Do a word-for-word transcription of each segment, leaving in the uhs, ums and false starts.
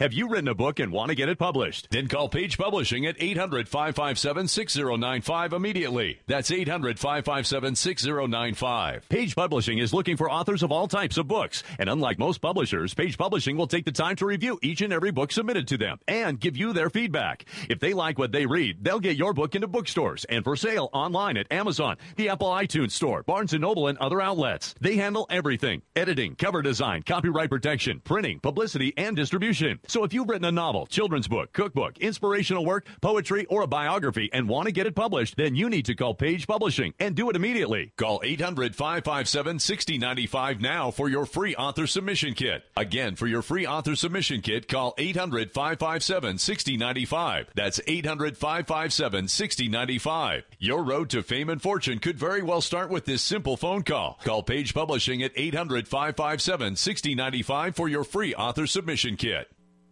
Have you written a book and want to get it published? Then call Page Publishing at eight hundred, five five seven, six zero nine five immediately. That's eight hundred, five five seven, six zero nine five. Page Publishing is looking for authors of all types of books. And unlike most publishers, Page Publishing will take the time to review each and every book submitted to them and give you their feedback. If they like what they read, they'll get your book into bookstores and for sale online at Amazon, the Apple iTunes Store, Barnes and Noble, and other outlets. They handle everything: editing, cover design, copyright protection, printing, publicity, and distribution. So if you've written a novel, children's book, cookbook, inspirational work, poetry, or a biography and want to get it published, then you need to call Page Publishing and do it immediately. Call eight hundred, five five seven, six zero nine five now for your free author submission kit. Again, for your free author submission kit, call eight hundred, five five seven, six zero nine five. That's eight hundred, five five seven, six zero nine five. Your road to fame and fortune could very well start with this simple phone call. Call Page Publishing at eight hundred, five five seven, six zero nine five for your free author submission kit.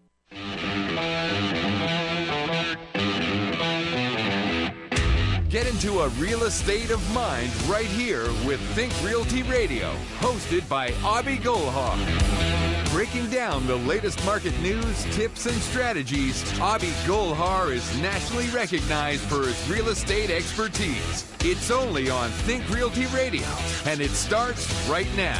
Get into a real estate of mind right here with Think Realty Radio, hosted by Avi Golhar. Breaking down the latest market news, tips, and strategies, Avi Golhar is nationally recognized for his real estate expertise. It's only on Think Realty Radio, and it starts right now.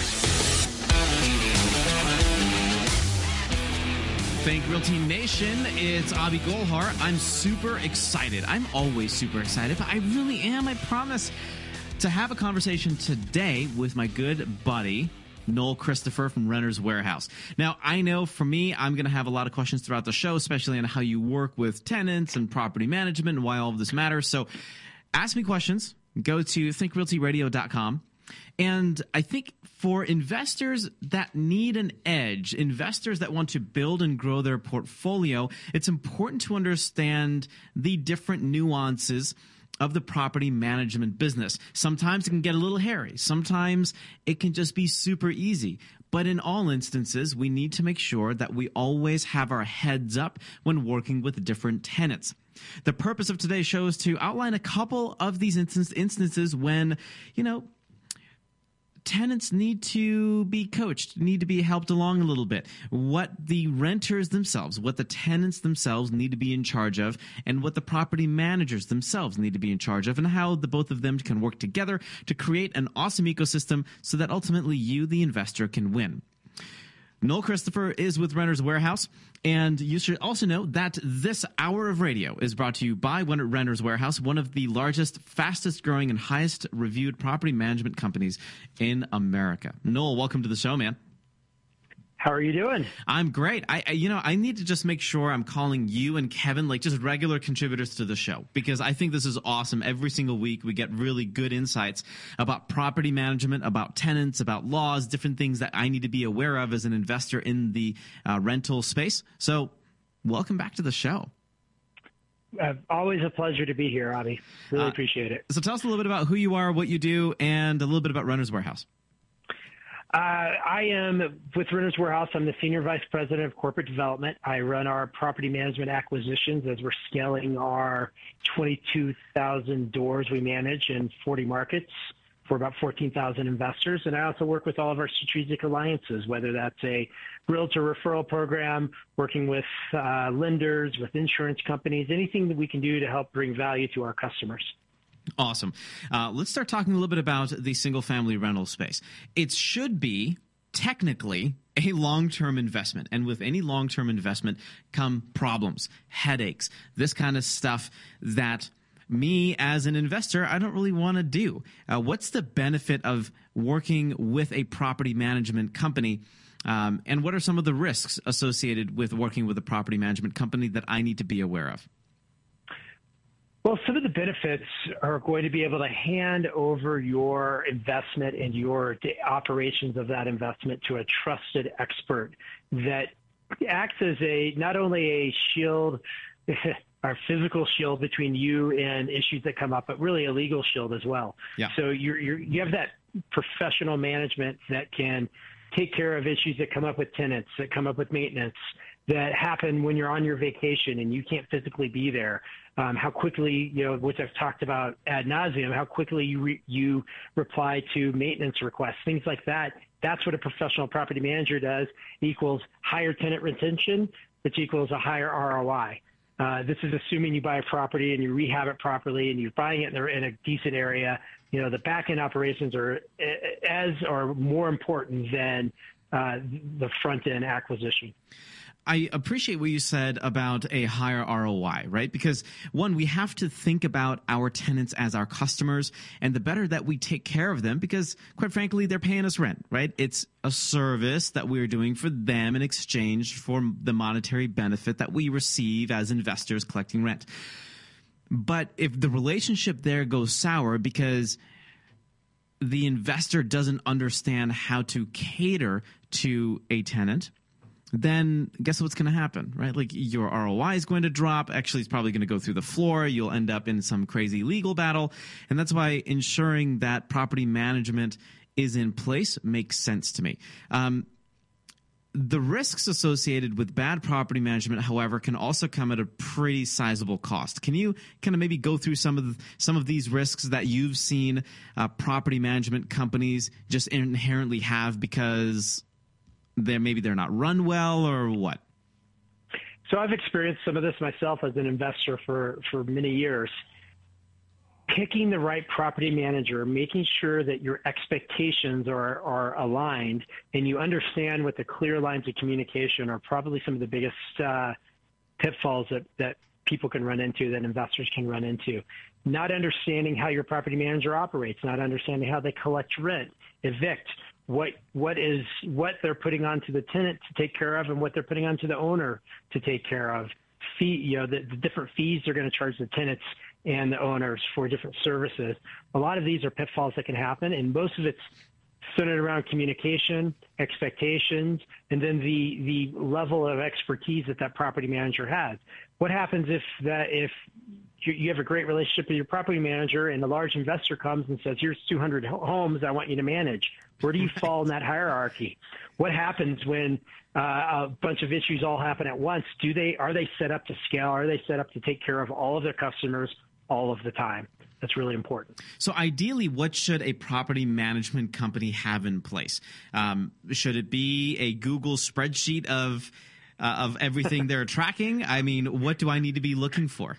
Think Realty Nation, it's Avi Golhar. I'm super excited. I'm always super excited, but I really am, I promise, to have a conversation today with my good buddy, Noel Christopher from Renters Warehouse. Now, I know for me, I'm going to have a lot of questions throughout the show, especially on how you work with tenants and property management and why all of this matters. So ask me questions. Go to think realty radio dot com. And I think for investors that need an edge, investors that want to build and grow their portfolio, it's important to understand the different nuances of the property management business. Sometimes it can get a little hairy. Sometimes it can just be super easy. But in all instances, we need to make sure that we always have our heads up when working with different tenants. The purpose of today's show is to outline a couple of these instance, instances when, you know, tenants need to be coached, need to be helped along a little bit. What the renters themselves, what the tenants themselves need to be in charge of, and what the property managers themselves need to be in charge of, and how the both of them can work together to create an awesome ecosystem so that ultimately you, the investor, can win. Noel Christopher is with Renters Warehouse, and you should also know that this hour of radio is brought to you by Renters Warehouse, one of the largest, fastest growing, and highest reviewed property management companies in America. Noel, welcome to the show, man. How are you doing? I'm great. I, I, you know, I need to just make sure I'm calling you and Kevin like just regular contributors to the show, because I think this is awesome. Every single week we get really good insights about property management, about tenants, about laws, different things that I need to be aware of as an investor in the uh, rental space. So welcome back to the show. Uh, always a pleasure to be here, Avi. Really uh, appreciate it. So tell us a little bit about who you are, what you do, and a little bit about Renters Warehouse. Uh, I am with Renters Warehouse. I'm the Senior Vice President of Corporate Development. I run our property management acquisitions as we're scaling our twenty-two thousand doors we manage in forty markets for about fourteen thousand investors. And I also work with all of our strategic alliances, whether that's a realtor referral program, working with uh, lenders, with insurance companies, anything that we can do to help bring value to our customers. Awesome. Uh, let's start talking a little bit about the single-family rental space. It should be technically a long-term investment, and with any long-term investment come problems, headaches, this kind of stuff that me as an investor, I don't really want to do. Uh, what's the benefit of working with a property management company, um, and what are some of the risks associated with working with a property management company that I need to be aware of? Well, some of the benefits are going to be able to hand over your investment and your operations of that investment to a trusted expert that acts as a not only a shield, our physical shield between you and issues that come up, but really a legal shield as well. Yeah. So you're, you're, you have that professional management that can take care of issues that come up with tenants, that come up with maintenance, that happen when you're on your vacation and you can't physically be there. Um, how quickly, you know, which I've talked about ad nauseum, how quickly you re- you reply to maintenance requests, things like that. That's what a professional property manager does, equals higher tenant retention, which equals a higher R O I. Uh, this is assuming you buy a property and you rehab it properly and you're buying it in a, in a decent area. You know, the back-end operations are as or more important than uh, the front-end acquisition. I appreciate what you said about a higher R O I, right? Because, one, we have to think about our tenants as our customers, and the better that we take care of them, because, quite frankly, they're paying us rent, right? It's a service that we're doing for them in exchange for the monetary benefit that we receive as investors collecting rent. But if the relationship there goes sour because the investor doesn't understand how to cater to a tenant, then guess what's going to happen, right? Like, your R O I is going to drop. Actually, it's probably going to go through the floor. You'll end up in some crazy legal battle. And that's why ensuring that property management is in place makes sense to me. Um, The risks associated with bad property management, however, can also come at a pretty sizable cost. Can you kind of maybe go through some of the, some of these risks that you've seen uh, property management companies just inherently have because they're maybe they're not run well, or what? So I've experienced some of this myself as an investor for, for many years. Picking the right property manager, making sure that your expectations are, are aligned and you understand what the clear lines of communication are, probably some of the biggest uh, pitfalls that, that people can run into, that investors can run into. Not understanding how your property manager operates, not understanding how they collect rent, evict, what what is what they're putting onto the tenant to take care of and what they're putting onto the owner to take care of. Fee, you know, the, the different fees they're going to charge the tenants and the owners for different services. A lot of these are pitfalls that can happen, and most of it's centered around communication, expectations, and then the the level of expertise that that property manager has. What happens if that if you, you have a great relationship with your property manager and a large investor comes and says, here's two hundred homes I want you to manage? Where do you fall in that hierarchy? What happens when uh, a bunch of issues all happen at once? Do they are they set up to scale? Are they set up to take care of all of their customers all of the time? That's really important. So ideally, what should a property management company have in place? Um, should it be a Google spreadsheet of uh, of everything they're tracking? I mean, what do I need to be looking for?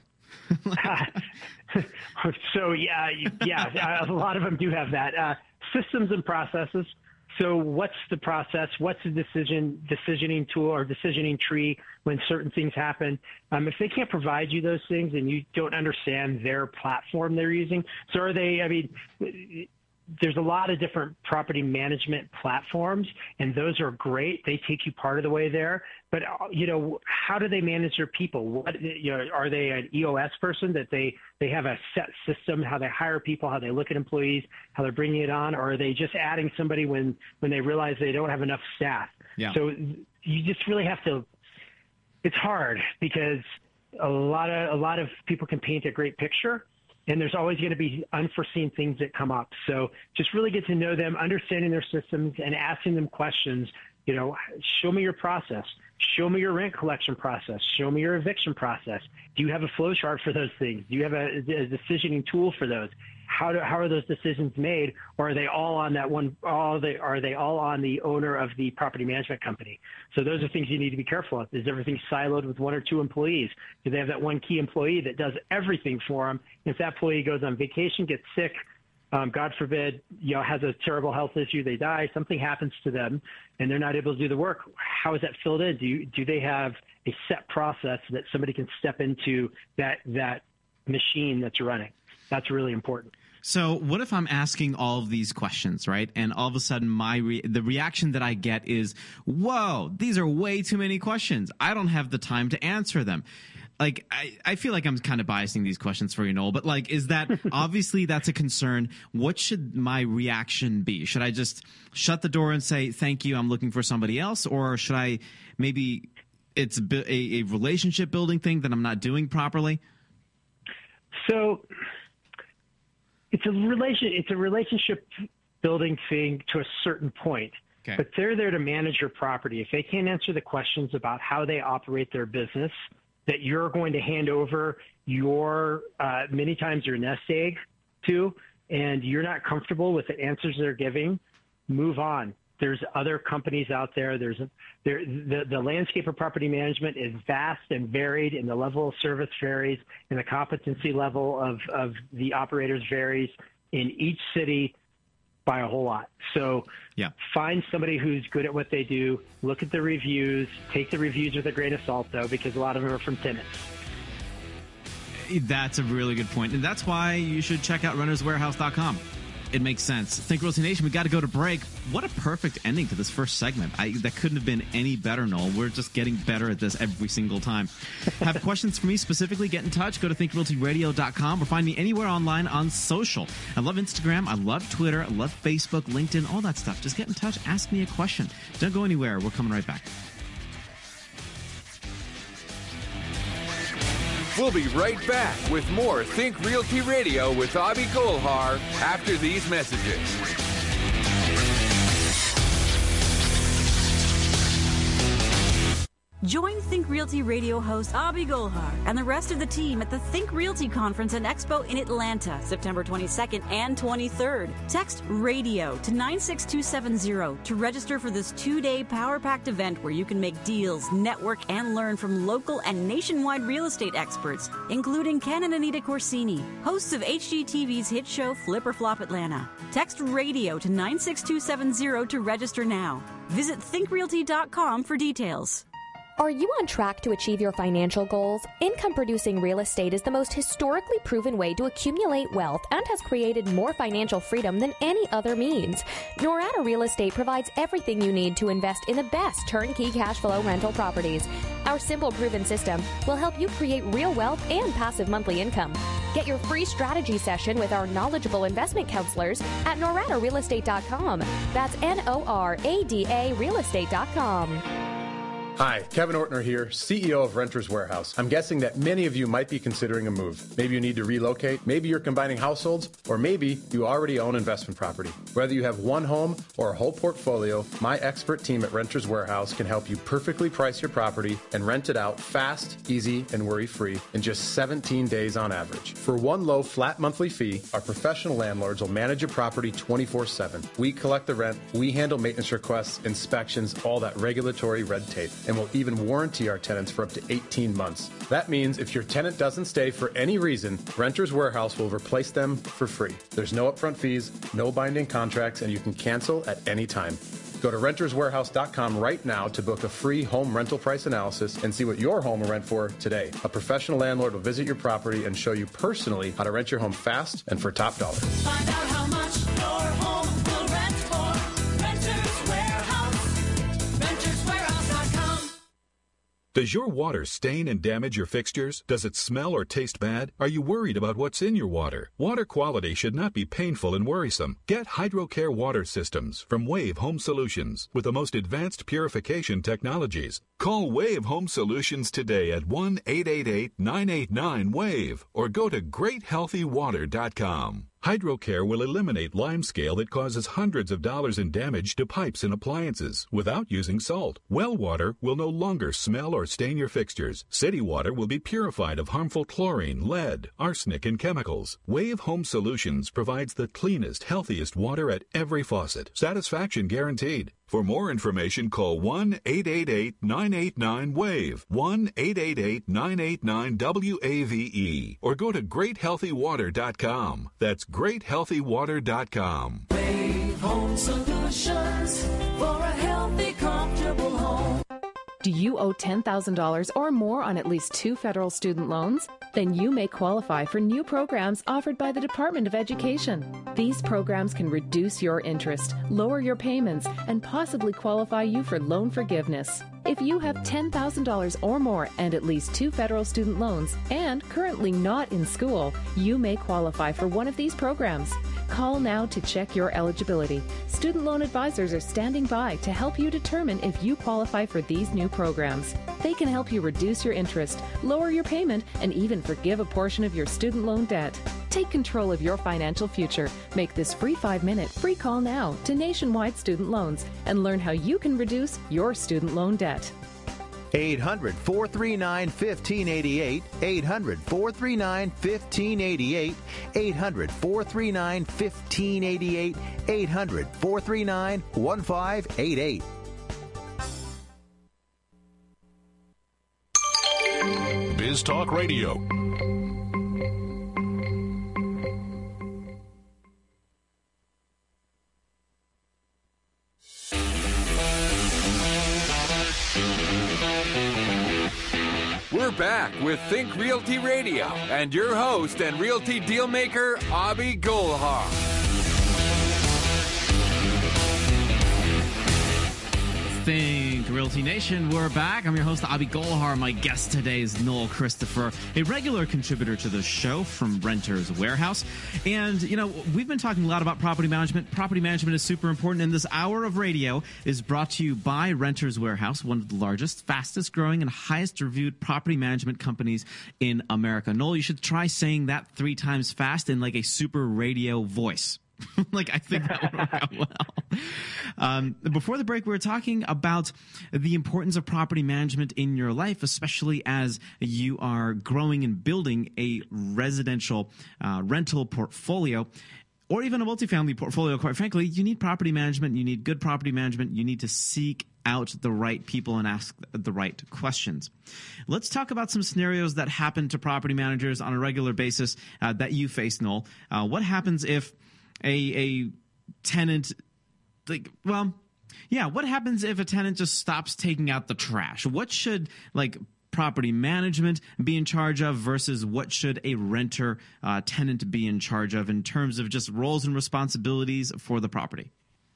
so yeah, yeah, a lot of them do have that. Uh, systems and processes. So what's the process? What's the decision decisioning tool or decisioning tree when certain things happen? Um, if they can't provide you those things and you don't understand their platform they're using, so are they, I mean, there's a lot of different property management platforms, and those are great. They take you part of the way there. But, you know, how do they manage their people? What, you know, are they an E O S person that they, they have a set system, how they hire people, how they look at employees, how they're bringing it on? Or are they just adding somebody when, when they realize they don't have enough staff? Yeah. So you just really have to – it's hard because a lot of a lot of people can paint a great picture, and there's always going to be unforeseen things that come up. So just really get to know them, understanding their systems, and asking them questions. You know, show me your process. Show me your rent collection process. Show me your eviction process. Do you have a flow chart for those things? Do you have a, a decisioning tool for those? How do, how are those decisions made, or are they all on that one? All they are they all on the owner of the property management company? So those are things you need to be careful of. Is everything siloed with one or two employees? Do they have that one key employee that does everything for them? If that employee goes on vacation, gets sick, um, God forbid, you know, has a terrible health issue, they die, something happens to them, and they're not able to do the work. How is that filled in? Do you, do they have a set process that somebody can step into that that machine that's running? That's really important. So what if I'm asking all of these questions, right? And all of a sudden my re- the reaction that I get is, whoa, these are way too many questions. I don't have the time to answer them. Like, I, I feel like I'm kind of biasing these questions for you, Noel, but like, is that obviously that's a concern. What should my reaction be? Should I just shut the door and say, thank you, I'm looking for somebody else? Or should I maybe it's a, a relationship building thing that I'm not doing properly? So it's a relation, it's a relationship building thing to a certain point, okay. But they're there to manage your property. If they can't answer the questions about how they operate their business, that you're going to hand over your, uh, many times your nest egg to, and you're not comfortable with the answers they're giving, move on. There's other companies out there. There's there, the, the landscape of property management is vast and varied, and the level of service varies, and the competency level of, of the operators varies in each city by a whole lot. So yeah. find somebody who's good at what they do, look at the reviews, take the reviews with a grain of salt, though, because a lot of them are from tenants. That's a really good point. And that's why you should check out renters warehouse dot com. It makes sense. Think Realty Nation, we got to go to break. What a perfect ending to this first segment. I, that couldn't have been any better, Noel. We're just getting better at this every single time. Have questions for me specifically? Get in touch. Go to think realty radio dot com or find me anywhere online on social. I love Instagram. I love Twitter. I love Facebook, LinkedIn, all that stuff. Just get in touch. Ask me a question. Don't go anywhere. We're coming right back. We'll be right back with more Think Realty Radio with Avi Golhar after these messages. Join Think Realty Radio host Avi Golhar and the rest of the team at the Think Realty Conference and Expo in Atlanta, September twenty-second and twenty-third. Text RADIO to nine six two seven zero to register for this two-day power-packed event where you can make deals, network, and learn from local and nationwide real estate experts, including Ken and Anita Corsini, hosts of H G T V's hit show Flip or Flop Atlanta. Text RADIO to nine six two seven zero to register now. Visit think realty dot com for details. Are you on track to achieve your financial goals? Income-producing real estate is the most historically proven way to accumulate wealth and has created more financial freedom than any other means. Norada Real Estate provides everything you need to invest in the best turnkey cash flow rental properties. Our simple, proven system will help you create real wealth and passive monthly income. Get your free strategy session with our knowledgeable investment counselors at norada real estate dot com. That's N O R A D A real estate dot com. Hi, Kevin Ortner here, C E O of Renters Warehouse. I'm guessing that many of you might be considering a move. Maybe you need to relocate, maybe you're combining households, or maybe you already own investment property. Whether you have one home or a whole portfolio, my expert team at Renters Warehouse can help you perfectly price your property and rent it out fast, easy, and worry-free in just seventeen days on average. For one low, flat monthly fee, our professional landlords will manage your property twenty-four seven. We collect the rent, we handle maintenance requests, inspections, all that regulatory red tape, and will even warranty our tenants for up to eighteen months. That means if your tenant doesn't stay for any reason, Renters Warehouse will replace them for free. There's no upfront fees, no binding contracts, and you can cancel at any time. Go to renters warehouse dot com right now to book a free home rental price analysis and see what your home will rent for today. A professional landlord will visit your property and show you personally how to rent your home fast and for top dollar. Find out how much your home will rent for. Renters Warehouse. renters warehouse dot com. Does your water stain and damage your fixtures? Does it smell or taste bad? Are you worried about what's in your water? Water quality should not be painful and worrisome. Get HydroCare water systems from Wave Home Solutions with the most advanced purification technologies. Call Wave Home Solutions today at one eight eight eight, nine eight nine, WAVE or go to great healthy water dot com. HydroCare will eliminate limescale that causes hundreds of dollars in damage to pipes and appliances without using salt. Well water will no longer smell or stain your fixtures. City water will be purified of harmful chlorine, lead, arsenic, and chemicals. Wave Home Solutions provides the cleanest, healthiest water at every faucet. Satisfaction guaranteed. For more information, call one eight eight eight, nine eight nine, WAVE, one eight eight eight, nine eight nine, W A V E, or go to great healthy water dot com. That's great healthy water dot com. Wave Home Solutions for a healthy, comfortable home. Do you owe ten thousand dollars or more on at least two federal student loans? Then you may qualify for new programs offered by the Department of Education. These programs can reduce your interest, lower your payments, and possibly qualify you for loan forgiveness. If you have ten thousand dollars or more and at least two federal student loans and currently not in school, you may qualify for one of these programs. Call now to check your eligibility. Student loan advisors are standing by to help you determine if you qualify for these new programs. They can help you reduce your interest, lower your payment, and even forgive a portion of your student loan debt. Take control of your financial future. Make this free five-minute free call now to Nationwide Student Loans and learn how you can reduce your student loan debt. eight hundred, four three nine, one five eight eight, eight hundred, four three nine, one five eight eight, eight hundred, four three nine, one five eight eight, eight hundred, four three nine, one five eight eight. Biz Talk Radio. We're back with Think Realty Radio and your host and realty dealmaker, Abhi Golhar. Think Realty Nation, we're back. I'm your host, Abhi Golhar. My guest today is Noel Christopher, a regular contributor to the show from Renters Warehouse. And, you know, we've been talking a lot about property management. Property management is super important, and this hour of radio is brought to you by Renters Warehouse, one of the largest, fastest growing, and highest reviewed property management companies in America. Noel, you should try saying that three times fast in like a super radio voice. Like, I think that would work out well. Um, before the break, we were talking about the importance of property management in your life, especially as you are growing and building a residential uh, rental portfolio, or even a multifamily portfolio. Quite frankly, you need property management. You need good property management. You need to seek out the right people and ask the right questions. Let's talk about some scenarios that happen to property managers on a regular basis uh, that you face, Noel. Uh, what happens if a a tenant, like, well, yeah, what happens if a tenant just stops taking out the trash? What should, like, property management be in charge of versus what should a renter uh, tenant be in charge of in terms of just roles and responsibilities for the property?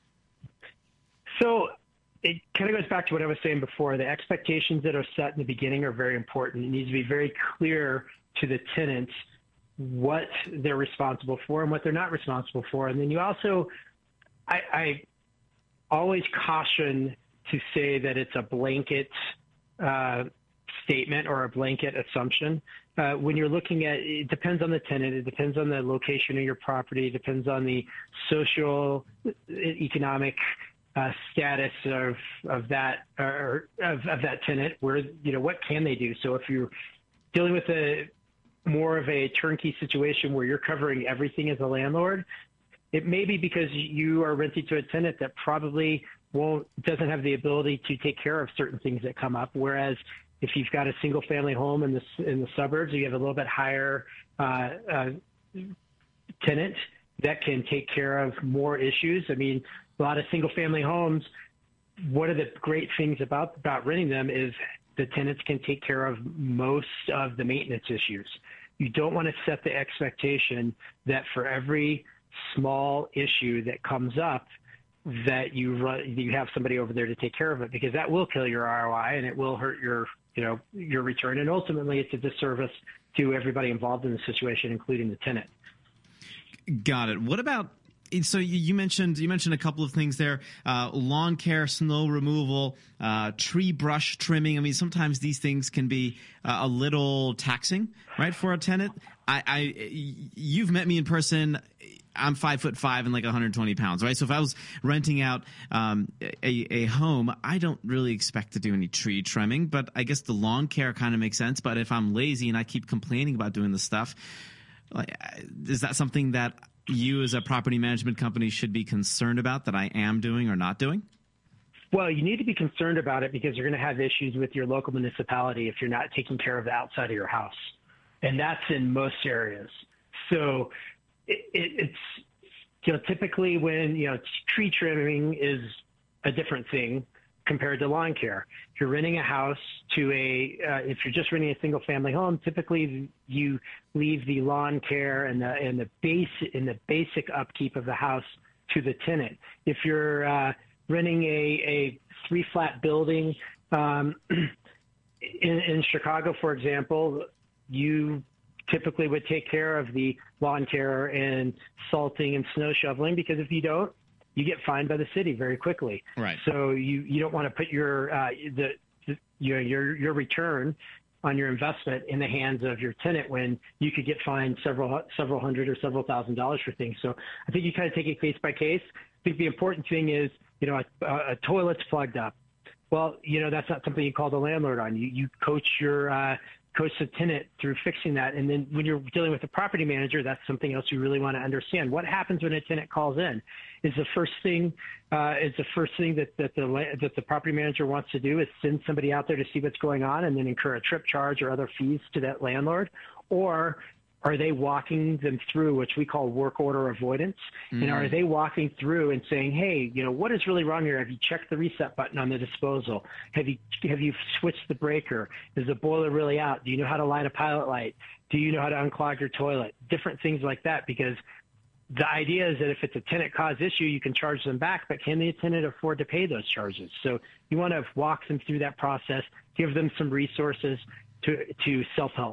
So it kind of goes back to what I was saying before. The expectations that are set in the beginning are very important. It needs to be very clear to the tenants what they're responsible for and what they're not responsible for. And then you also, I, I always caution to say that it's a blanket uh, statement or a blanket assumption. Uh, when you're looking at, it depends on the tenant, it depends on the location of your property, it depends on the social, economic uh, status of of that or of, of that tenant. Where, you know, what can they do? So if you're dealing with a more of a turnkey situation where you're covering everything as a landlord, it may be because you are renting to a tenant that probably won't doesn't have the ability to take care of certain things that come up. Whereas if you've got a single family home in the in the suburbs, you have a little bit higher uh, uh, tenant that can take care of more issues. I mean, a lot of single family homes, one of the great things about about renting them is the tenants can take care of most of the maintenance issues. You don't want to set the expectation that for every small issue that comes up that you run, you have somebody over there to take care of it, because that will kill your R O I and it will hurt your, you know, your return. And ultimately it's a disservice to everybody involved in the situation, including the tenant. Got it. What about, so you mentioned you mentioned a couple of things there: uh, lawn care, snow removal, uh, tree brush trimming. I mean, sometimes these things can be uh, a little taxing, right, for a tenant. I, I, you've met me in person. I'm five foot five and like one hundred twenty pounds, right? So if I was renting out um, a, a home, I don't really expect to do any tree trimming, but I guess the lawn care kind of makes sense. But if I'm lazy and I keep complaining about doing this stuff, like, is that something that you as a property management company should be concerned about that I am doing or not doing? Well, you need to be concerned about it because you're going to have issues with your local municipality if you're not taking care of the outside of your house. And that's in most areas. So it, it, it's, you know, typically when, you know, tree trimming is a different thing compared to lawn care. If you're renting a house to a, uh, if you're just renting a single family home, typically you leave the lawn care and the, and the base and the basic upkeep of the house to the tenant. If you're uh, renting a, a three flat building um, in, in Chicago, for example, you typically would take care of the lawn care and salting and snow shoveling, because if you don't, you get fined by the city very quickly. Right. So you, you don't want to put your uh, the, the your your your return on your investment in the hands of your tenant when you could get fined several several hundred or several thousand dollars for things. So I think you kind of take it case by case. I think the important thing is, you know, a, a toilet's plugged up. Well, you know, that's not something you call the landlord on. You you coach your uh, coach the tenant through fixing that, and then when you're dealing with the property manager, that's something else you really want to understand. What happens when a tenant calls in? Is the first thing uh, is the first thing that that the that the property manager wants to do is send somebody out there to see what's going on, and then incur a trip charge or other fees to that landlord, or are they walking them through, which we call work order avoidance? Mm. And are they walking through and saying, hey, you know, what is really wrong here? Have you checked the reset button on the disposal? Have you have you switched the breaker? Is the boiler really out? Do you know how to line a pilot light? Do you know how to unclog your toilet? Different things like that, because the idea is that if it's a tenant-caused issue, you can charge them back, but can the tenant afford to pay those charges? So you want to walk them through that process, give them some resources to to self-help.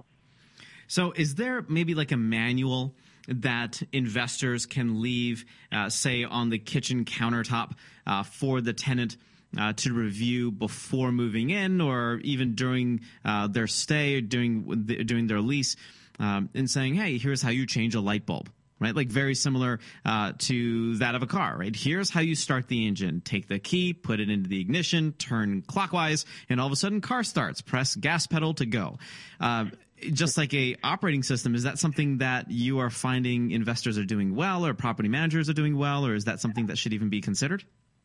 So is there maybe like a manual that investors can leave, uh, say, on the kitchen countertop uh, for the tenant uh, to review before moving in, or even during uh, their stay, during, during their lease, um, and saying, hey, here's how you change a light bulb? Right, like very similar uh, to that of a car, right? Here's how you start the engine. Take the key, put it into the ignition, turn clockwise, and all of a sudden car starts. Press gas pedal to go. Uh, just like a operating system, is that something that you are finding investors are doing well, or property managers are doing well, or is that something that should even be considered?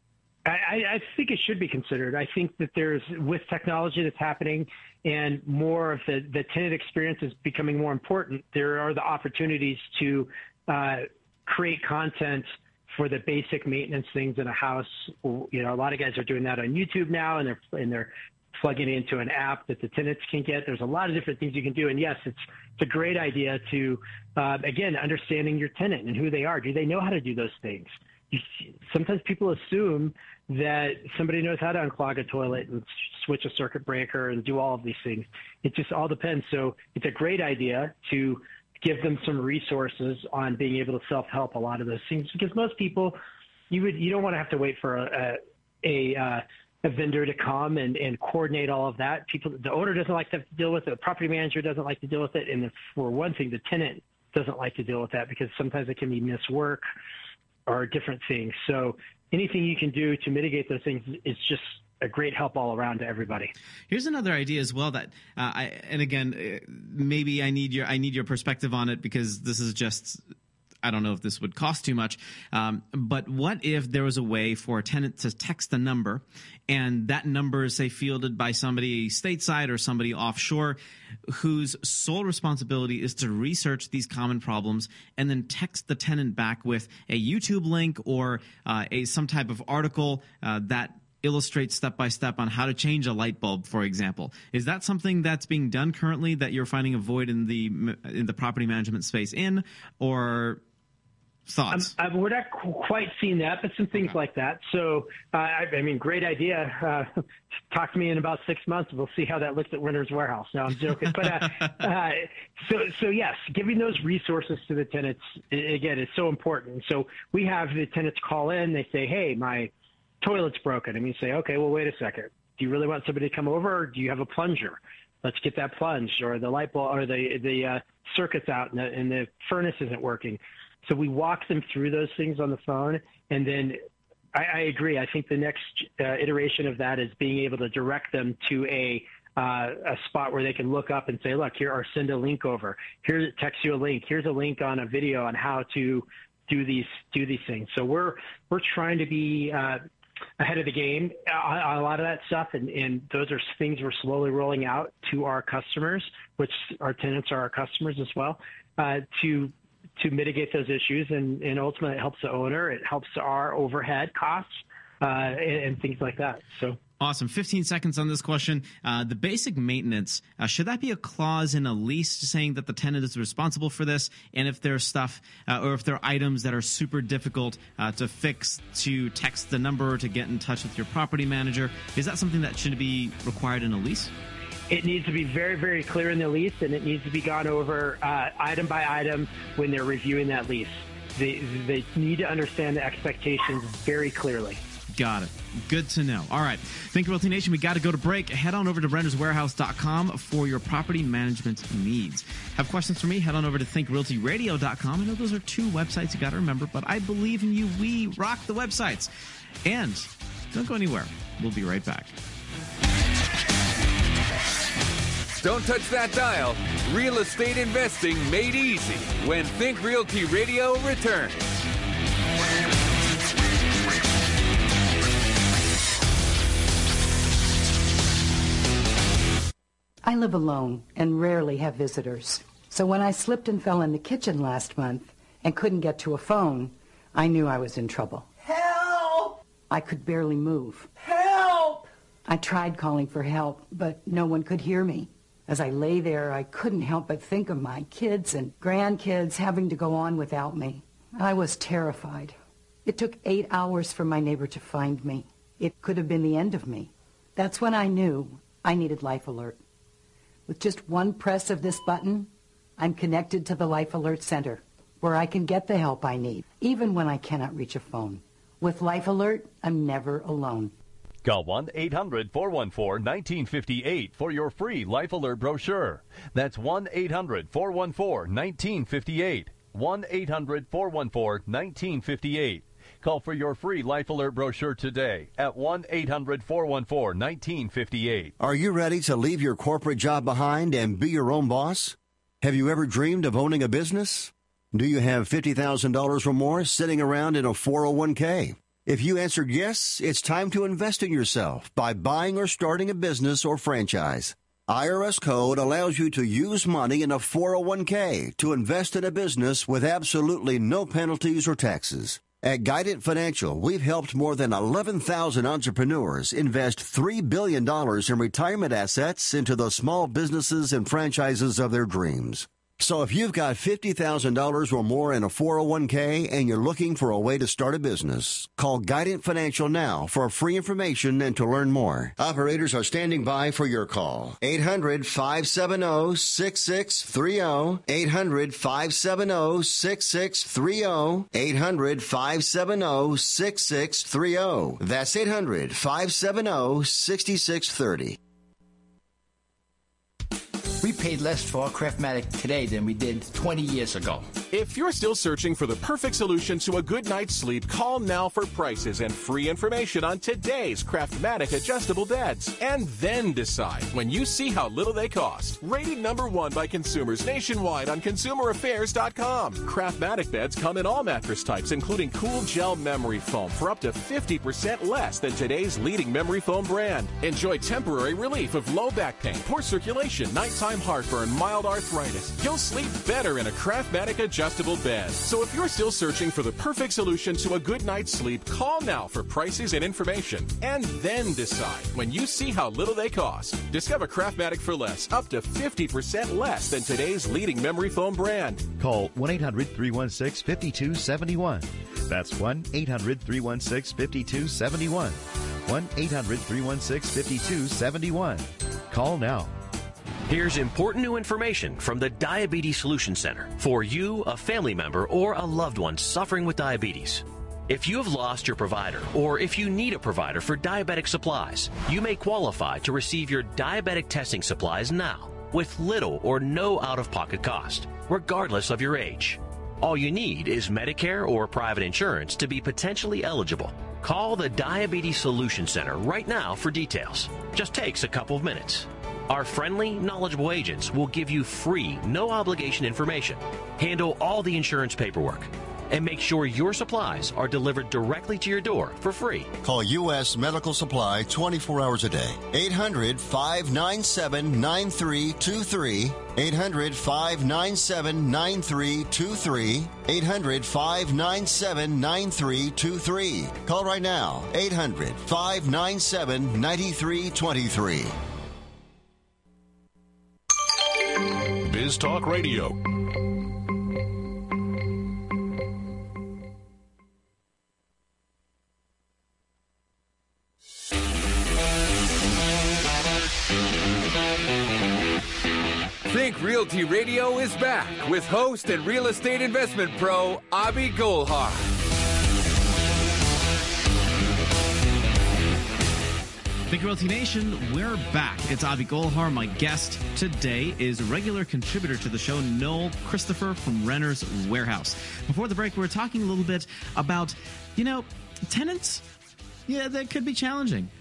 I, I think it should be considered. I think that there's, with technology that's happening and more of the, the tenant experience is becoming more important, there are the opportunities to uh, create content for the basic maintenance things in a house. You know, a lot of guys are doing that on YouTube now, and they're and they're plugging it into an app that the tenants can get. There's a lot of different things you can do. And yes, it's it's a great idea to, uh, again, understanding your tenant and who they are. Do they know how to do those things? You, sometimes people assume that somebody knows how to unclog a toilet and switch a circuit breaker and do all of these things. It just all depends. So it's a great idea to give them some resources on being able to self-help a lot of those things, because most people, you would you don't want to have to wait for a a, a, uh, a vendor to come and, and coordinate all of that. People, the owner doesn't like to have to deal with it. The property manager doesn't like to deal with it. And if, for one thing, the tenant doesn't like to deal with that, because sometimes it can be missed work or different things. So anything you can do to mitigate those things is just a great help all around to everybody. Here's another idea as well that, uh, I, and again, uh, maybe I need your I need your perspective on it, because this is just, I don't know if this would cost too much. Um, but what if there was a way for a tenant to text a number, and that number is, say, fielded by somebody stateside or somebody offshore, whose sole responsibility is to research these common problems and then text the tenant back with a YouTube link or uh, a some type of article uh, that illustrates step by step on how to change a light bulb, for example. Is that something that's being done currently that you're finding a void in the in the property management space in, or thoughts? Um, we're not quite seeing that, but some things okay. like that. So, uh, I, I mean, great idea. Uh, talk to me in about six months. We'll see how that looks at Renters Warehouse. No, I'm joking. But uh, uh, so, so yes, giving those resources to the tenants, again, is so important. So we have the tenants call in. They say, hey, my toilet's broken. And we say, okay, well, wait a second. Do you really want somebody to come over, or do you have a plunger? Let's get that plunged. Or the light bulb, or the the uh, circuit's out and the, and the furnace isn't working. So we walk them through those things on the phone. And then I, I agree. I think the next uh, iteration of that is being able to direct them to a uh, a spot where they can look up and say, look, here, or send a link over. Here, text you a link. Here's a link on a video on how to do these do these things. So we're we're trying to be uh, ahead of the game on, on a lot of that stuff, and, and those are things we're slowly rolling out to our customers, which our tenants are our customers as well, uh, to to mitigate those issues, and, and ultimately it helps the owner, it helps our overhead costs, uh, and, and things like that. So. Awesome. fifteen seconds on this question. Uh, the basic maintenance, uh, should that be a clause in a lease saying that the tenant is responsible for this? And if there's stuff uh, or if there are items that are super difficult uh, to fix, to text the number, to get in touch with your property manager, is that something that should be required in a lease? It needs to be very, very clear in the lease, and it needs to be gone over uh, item by item when they're reviewing that lease. They, they need to understand the expectations very clearly. Got it. Good to know. All right. Think Realty Nation, we got to go to break. Head on over to renters warehouse dot com for your property management needs. Have questions for me? Head on over to think realty radio dot com. I know those are two websites you got to remember, but I believe in you. We rock the websites. And don't go anywhere. We'll be right back. Don't touch that dial. Real estate investing made easy when Think Realty Radio returns. I live alone and rarely have visitors. So when I slipped and fell in the kitchen last month and couldn't get to a phone, I knew I was in trouble. Help! I could barely move. Help! I tried calling for help, but no one could hear me. As I lay there, I couldn't help but think of my kids and grandkids having to go on without me. I was terrified. It took eight hours for my neighbor to find me. It could have been the end of me. That's when I knew I needed Life Alert. With just one press of this button, I'm connected to the Life Alert Center, where I can get the help I need, even when I cannot reach a phone. With Life Alert, I'm never alone. Call one eight hundred four one four one nine five eight for your free Life Alert brochure. That's one eight hundred four one four one nine five eight. one eight hundred four one four one nine five eight. Call for your free Life Alert brochure today at one eight hundred four one four one nine five eight. Are you ready to leave your corporate job behind and be your own boss? Have you ever dreamed of owning a business? Do you have fifty thousand dollars or more sitting around in a four oh one k? If you answered yes, it's time to invest in yourself by buying or starting a business or franchise. I R S Code allows you to use money in a four oh one k to invest in a business with absolutely no penalties or taxes. At Guidant Financial, we've helped more than eleven thousand entrepreneurs invest three billion dollars in retirement assets into the small businesses and franchises of their dreams. So if you've got fifty thousand dollars or more in a four oh one k and you're looking for a way to start a business, call Guidant Financial now for free information and to learn more. Operators are standing by for your call. eight hundred five seven zero six six three zero. eight hundred five seven zero six six three zero. eight hundred five seven zero six six three zero. That's eight hundred five seven zero six six three zero. We paid less for our Craftmatic today than we did twenty years ago. If you're still searching for the perfect solution to a good night's sleep, call now for prices and free information on today's Craftmatic adjustable beds. And then decide when you see how little they cost. Rated number one by consumers nationwide on consumer affairs dot com. Craftmatic beds come in all mattress types, including cool gel memory foam for up to fifty percent less than today's leading memory foam brand. Enjoy temporary relief of low back pain, poor circulation, nighttime heartburn, mild arthritis. You'll sleep better in a Craftmatic adjustable bed. So if you're still searching for the perfect solution to a good night's sleep, call now for prices and information. And then decide when you see how little they cost. Discover Craftmatic for less, up to fifty percent less than today's leading memory foam brand. Call one eight hundred three one six five two seven one. That's one eight hundred three one six five two seven one. one eight hundred three one six five two seven one. Call now. Here's important new information from the Diabetes Solution Center for you, a family member, or a loved one suffering with diabetes. If you have lost your provider, or if you need a provider for diabetic supplies, you may qualify to receive your diabetic testing supplies now with little or no out-of-pocket cost, regardless of your age. All you need is Medicare or private insurance to be potentially eligible. Call the Diabetes Solution Center right now for details. Just takes a couple of minutes. Our friendly, knowledgeable agents will give you free, no-obligation information, handle all the insurance paperwork, and make sure your supplies are delivered directly to your door for free. Call U S Medical Supply twenty-four hours a day. eight hundred five nine seven nine three two three. eight hundred five nine seven nine three two three. eight hundred five nine seven nine three two three. Call right now. eight hundred five nine seven nine three two three. Biz Talk Radio. Think Realty Radio is back with host and real estate investment pro, Abhi Golhar. Think Realty Nation, we're back. It's Abhi Golhar. My guest today is regular contributor to the show, Noel Christopher from Renters Warehouse. Before the break, we were talking a little bit about, you know, tenants. Yeah, that could be challenging.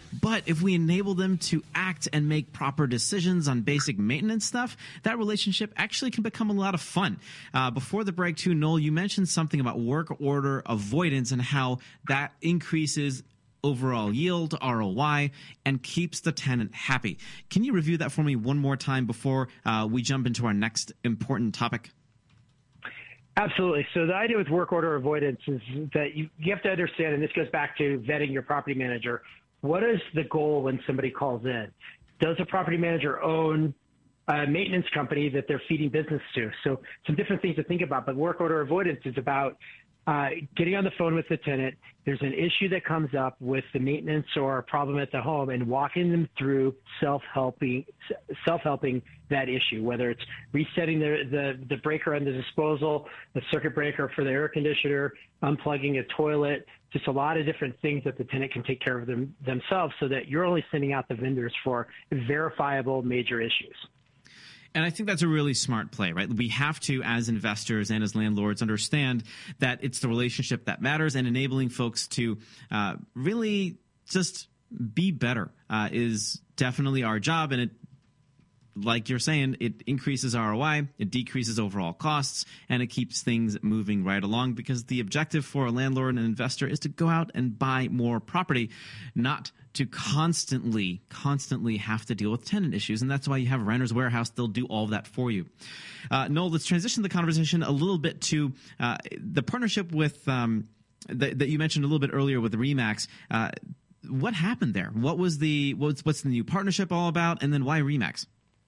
But if we enable them to act and make proper decisions on basic maintenance stuff, that relationship actually can become a lot of fun. Uh, before the break, too, Noel, you mentioned something about work order avoidance and how that increases overall yield, R O I, and keeps the tenant happy. Can you review that for me one more time before uh, we jump into our next important topic? Absolutely. So the idea with work order avoidance is that you, you have to understand, and this goes back to vetting your property manager, what is the goal when somebody calls in? Does a property manager own a maintenance company that they're feeding business to? So some different things to think about, but work order avoidance is about uh, getting on the phone with the tenant. There's an issue that comes up with the maintenance or a problem at the home and walking them through self-helping, self-helping that issue, whether it's resetting the, the, the breaker on the disposal, the circuit breaker for the air conditioner, unplugging a toilet, just a lot of different things that the tenant can take care of them, themselves so that you're only sending out the vendors for verifiable major issues. And I think that's a really smart play, right? We have to, as investors and as landlords, understand that it's the relationship that matters, and enabling folks to uh, really just be better uh, is definitely our job. And it, like you're saying, it increases R O I, it decreases overall costs, and it keeps things moving right along, because the objective for a landlord and investor is to go out and buy more property, not to constantly, constantly have to deal with tenant issues. And that's why you have Renters Warehouse. They'll do all of that for you. Uh, Noel, let's transition the conversation a little bit to uh, the partnership with um, that, that you mentioned a little bit earlier with RE/MAX. Uh, what happened there? What was the what's, what's the new partnership all about? And then why RE/MAX?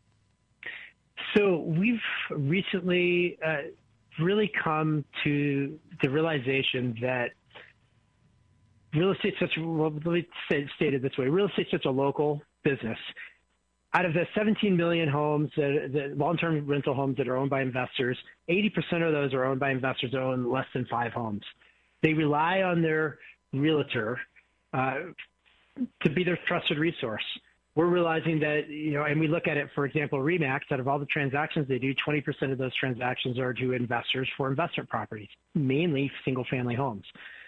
So we've recently uh, really come to the realization that real estate such well, let me say, state it this way: real estate such a local business. Out of the seventeen million homes, uh, the long-term rental homes that are owned by investors, eighty percent of those are owned by investors that own less than five homes. They rely on their realtor uh, to be their trusted resource. We're realizing that, you know, and we look at it, for example, RE/MAX, out of all the transactions they do, twenty percent of those transactions are to investors for investment properties, mainly single-family homes.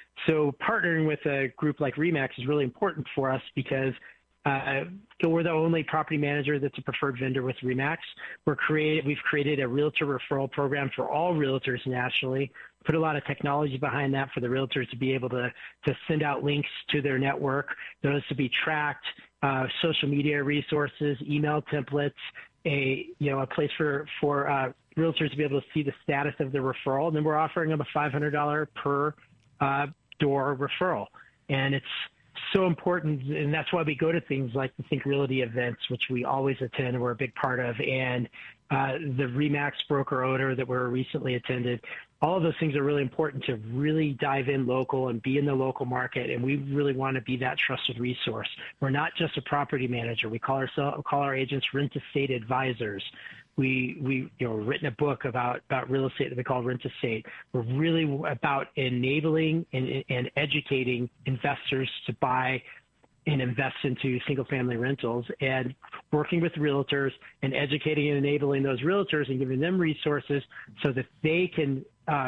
So partnering with a group like RE/MAX is really important for us because uh, we're the only property manager that's a preferred vendor with RE/MAX. We're created, we've created a realtor referral program for all realtors nationally, put a lot of technology behind that for the realtors to be able to, to send out links to their network, those to be tracked, uh, social media resources, email templates, a, you know, a place for, for uh, realtors to be able to see the status of the referral. And then we're offering them a five hundred dollars per uh, door referral. And it's so important, and that's why we go to things like the Think Realty events, which we always attend and we're a big part of, and uh, the RE/MAX broker owner that we're recently attended. All of those things are really important to really dive in local and be in the local market, and we really want to be that trusted resource. We're not just a property manager. We call ourselves, call our agents rent estate advisors. We, we, you know, written a book about, about real estate that we call Rent Estate. We're really about enabling and, and educating investors to buy and invest into single-family rentals, and working with realtors and educating and enabling those realtors and giving them resources so that they can uh,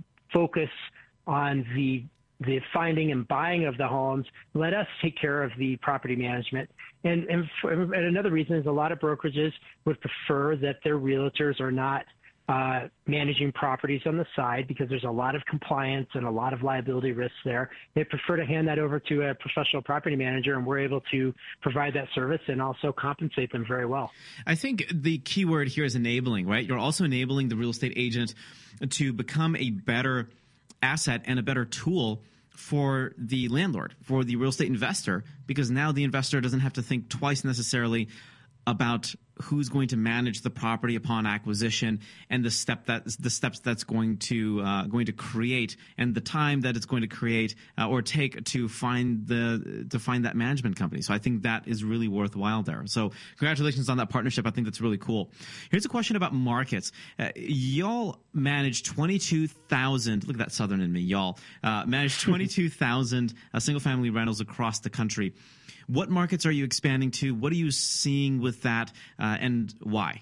focus on the the finding and buying of the homes. Let us take care of the property management. And, and, for, and another reason is a lot of brokerages would prefer that their realtors are not uh, managing properties on the side because there's a lot of compliance and a lot of liability risks there. They prefer to hand that over to a professional property manager, and we're able to provide that service and also compensate them very well. I think the key word here is enabling, right? You're also enabling the real estate agent to become a better asset and a better tool for the landlord, for the real estate investor, because now the investor doesn't have to think twice necessarily about who's going to manage the property upon acquisition and the step that the steps that's going to uh, going to create and the time that it's going to create uh, or take to find the to find that management company. So I think that is really worthwhile there. So congratulations on that partnership. I think that's really cool. Here's a question about markets. Uh, y'all manage twenty-two thousand. Look at that Southern in me, y'all. Uh, manage twenty-two thousand uh, single family rentals across the country. What markets are you expanding to? What are you seeing with that, uh, and why?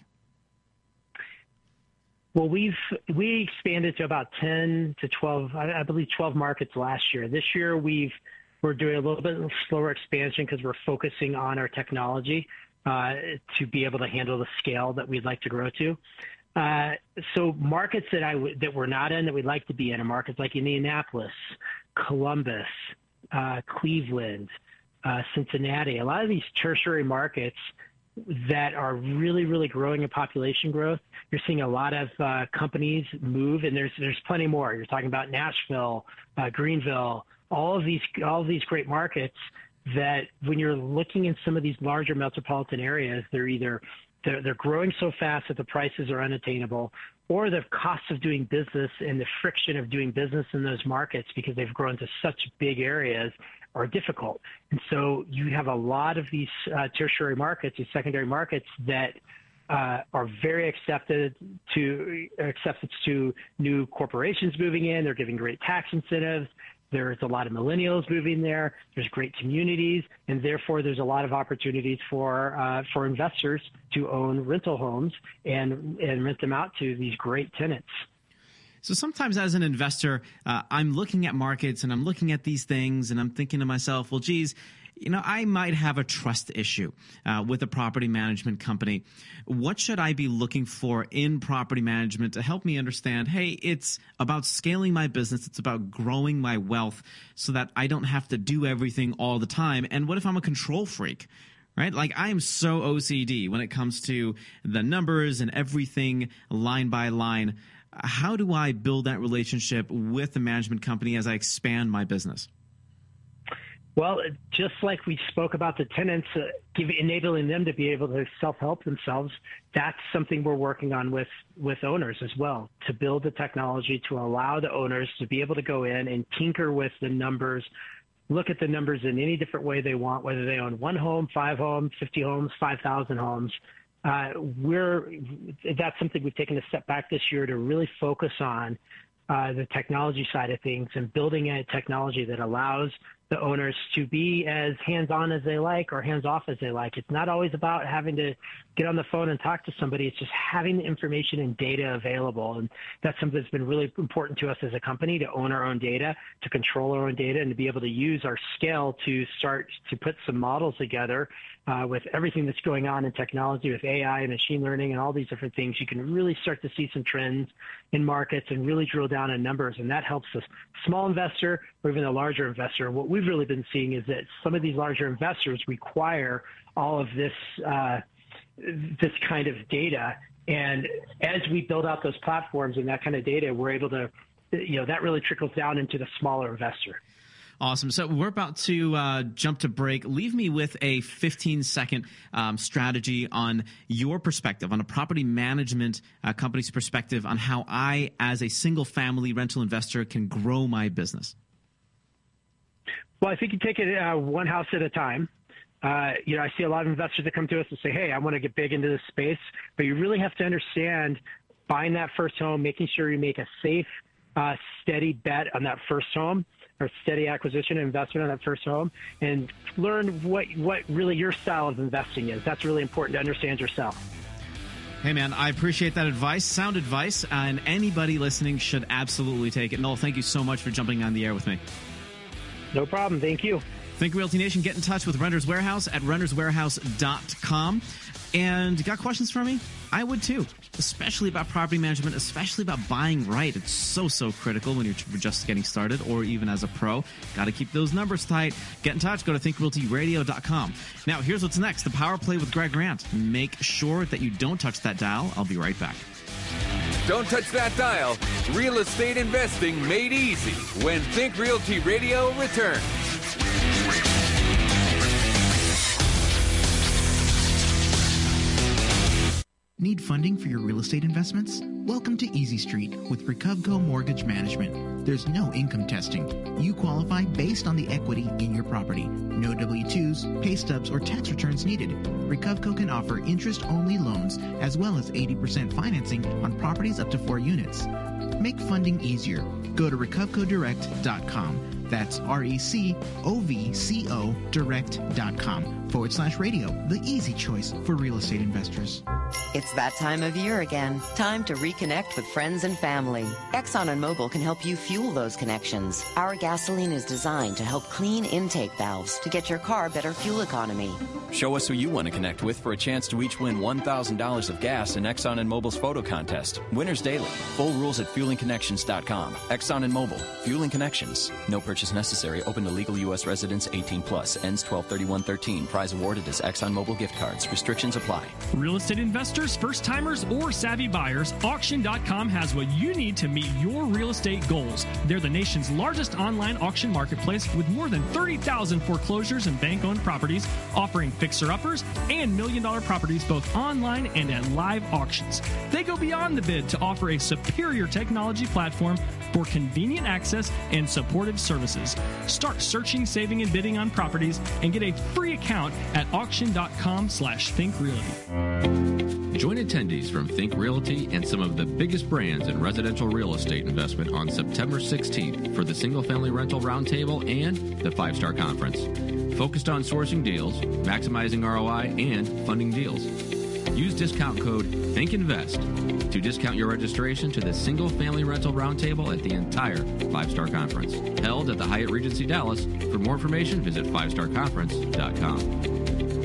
Well, we've we expanded to about ten to twelve, I, I believe twelve markets last year. This year, we've We're doing a little bit slower expansion because we're focusing on our technology uh, to be able to handle the scale that we'd like to grow to. Uh, so markets that I w- that we're not in that we'd like to be in are markets like Indianapolis, Columbus, uh, Cleveland, uh, Cincinnati. A lot of these tertiary markets that are really, really growing in population growth. You're seeing a lot of uh, companies move, and there's there's plenty more. You're talking about Nashville, uh, Greenville, all of these all of these great markets that when you're looking in some of these larger metropolitan areas, they're either they're, they're growing so fast that the prices are unattainable, or the cost of doing business and the friction of doing business in those markets because they've grown to such big areas are difficult. And so you have a lot of these uh, tertiary markets, these secondary markets that uh, are very accepted to accepted to new corporations moving in. They're giving great tax incentives. There's a lot of millennials moving there. There's great communities, and therefore there's a lot of opportunities for uh, for investors to own rental homes and and rent them out to these great tenants. So sometimes as an investor, uh, I'm looking at markets and I'm looking at these things and I'm thinking to myself, well, geez, you know, I might have a trust issue uh, with a property management company. What should I be looking for in property management to help me understand, hey, it's about scaling my business. It's about growing my wealth so that I don't have to do everything all the time. And what if I'm a control freak? Right? Like I am so O C D when it comes to the numbers and everything line by line. How do I build that relationship with the management company as I expand my business? Well, just like we spoke about the tenants, uh, give, enabling them to be able to self-help themselves, that's something we're working on with, with owners as well, to build the technology to allow the owners to be able to go in and tinker with the numbers, look at the numbers in any different way they want, whether they own one home, five homes, fifty homes, five thousand homes. Uh, we're that's something we've taken a step back this year to really focus on uh, the technology side of things and building a technology that allows the owners to be as hands-on as they like or hands-off as they like. It's not always about having to get on the phone and talk to somebody. It's just having the information and data available. And that's something that's been really important to us as a company, to own our own data, to control our own data, and to be able to use our scale to start to put some models together uh, with everything that's going on in technology with A I and machine learning and all these different things. You can really start to see some trends in markets and really drill down in numbers. And that helps a small investor or even a larger investor. What we've really been seeing is that some of these larger investors require all of this uh, this kind of data. And as we build out those platforms and that kind of data, we're able to, you know, that really trickles down into the smaller investor. Awesome. So we're about to uh, jump to break. Leave me with a fifteen second um, strategy on your perspective, on a property management uh, company's perspective on how I, as a single family rental investor, can grow my business. Well, I think you take it uh, one house at a time. Uh, you know, I see a lot of investors that come to us and say, hey, I want to get big into this space. But you really have to understand buying that first home, making sure you make a safe, uh, steady bet on that first home or steady acquisition and investment on that first home, and learn what, what really your style of investing is. That's really important to understand yourself. Hey, man, I appreciate that advice. Sound advice, and anybody listening should absolutely take it. Noel, thank you so much for jumping on the air with me. No problem. Thank you. Think Realty Nation, get in touch with Renters Warehouse at renters warehouse dot com. And got questions for me? I would too, especially about property management, especially about buying right. It's so, so critical when you're just getting started or even as a pro. Got to keep those numbers tight. Get in touch. Go to think realty radio dot com. Now, here's what's next. The Power Play with Greg Grant. Make sure that you don't touch that dial. I'll be right back. Don't touch that dial. Real estate investing made easy when Think Realty Radio returns. Need funding for your real estate investments? Welcome to Easy Street with Recovco Mortgage Management. There's no income testing. You qualify based on the equity in your property. No W two's, pay stubs, or tax returns needed. Recovco can offer interest-only loans as well as eighty percent financing on properties up to four units. Make funding easier. Go to recovco direct dot com. That's R E C O V C O direct dot com forward slash radio, the easy choice for real estate investors. It's that time of year again. Time to reconnect with friends and family. Exxon and Mobil can help you fuel those connections. Our gasoline is designed to help clean intake valves to get your car better fuel economy. Show us who you want to connect with for a chance to each win one thousand dollars of gas in Exxon and Mobil's photo contest. Winners daily. Full rules at fueling connections dot com. Exxon and Mobil. Fueling Connections. No purchase necessary. Open to legal U S residents eighteen plus. Ends twelve thirty-one thirteen. Prize awarded as Exxon Mobil gift cards. Restrictions apply. Real estate investors, first-timers, or savvy buyers, auction dot com has what you need to meet your real estate goals. They're the nation's largest online auction marketplace with more than thirty thousand foreclosures and bank-owned properties, offering fixer-uppers and million-dollar properties both online and at live auctions. They go beyond the bid to offer a superior technology platform for convenient access and supportive services. Start searching, saving, and bidding on properties and get a free account at auction dot com slash think realty. Join attendees from Think Realty and some of the biggest brands in residential real estate investment on September sixteenth for the Single Family Rental Roundtable and the Five Star Conference. Focused on sourcing deals, maximizing R O I, and funding deals. Use discount code ThinkInvest to discount your registration to the Single Family Rental Roundtable at the entire Five Star Conference. Held at the Hyatt Regency Dallas. For more information, visit five star conference dot com.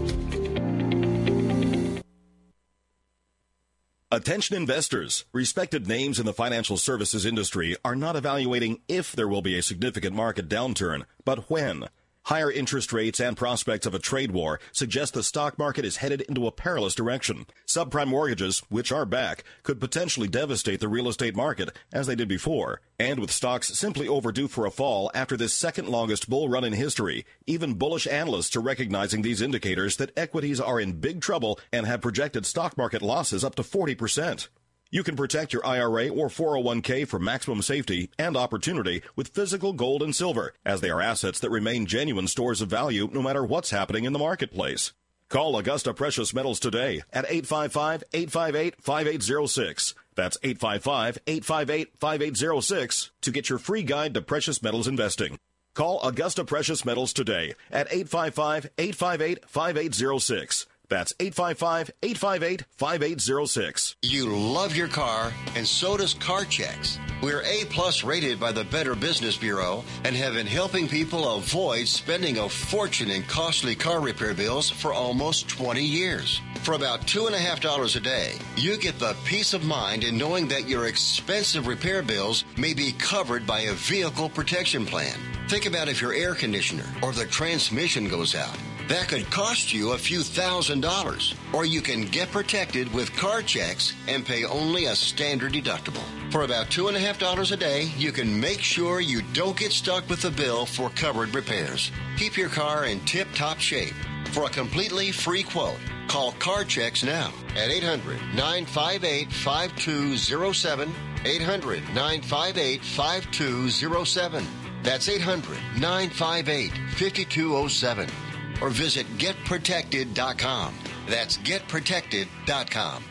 Attention investors. Respected names in the financial services industry are not evaluating if there will be a significant market downturn, but when. Higher interest rates and prospects of a trade war suggest the stock market is headed into a perilous direction. Subprime mortgages, which are back, could potentially devastate the real estate market, as they did before. And with stocks simply overdue for a fall after this second longest bull run in history, even bullish analysts are recognizing these indicators that equities are in big trouble and have projected stock market losses up to forty percent. You can protect your I R A or four oh one k for maximum safety and opportunity with physical gold and silver, as they are assets that remain genuine stores of value no matter what's happening in the marketplace. Call Augusta Precious Metals today at eight five five, eight five eight, five eight zero six. That's eight five five, eight five eight, five eight zero six to get your free guide to precious metals investing. Call Augusta Precious Metals today at eight five five, eight five eight, five eight zero six. That's eight five five, eight five eight, five eight zero six. You love your car, and so does CarChecks. We're A-plus rated by the Better Business Bureau and have been helping people avoid spending a fortune in costly car repair bills for almost twenty years. For about two and a half dollars a day, you get the peace of mind in knowing that your expensive repair bills may be covered by a vehicle protection plan. Think about if your air conditioner or the transmission goes out. That could cost you a few thousand dollars. Or you can get protected with CarChecks and pay only a standard deductible. For about two and a half dollars a day, you can make sure you don't get stuck with the bill for covered repairs. Keep your car in tip-top shape. For a completely free quote, call CarChecks now at eight hundred, nine five eight, five two zero seven, eight hundred, nine five eight, five two zero seven. That's eight hundred, nine five eight, five two zero seven. Or visit get protected dot com. That's get protected dot com.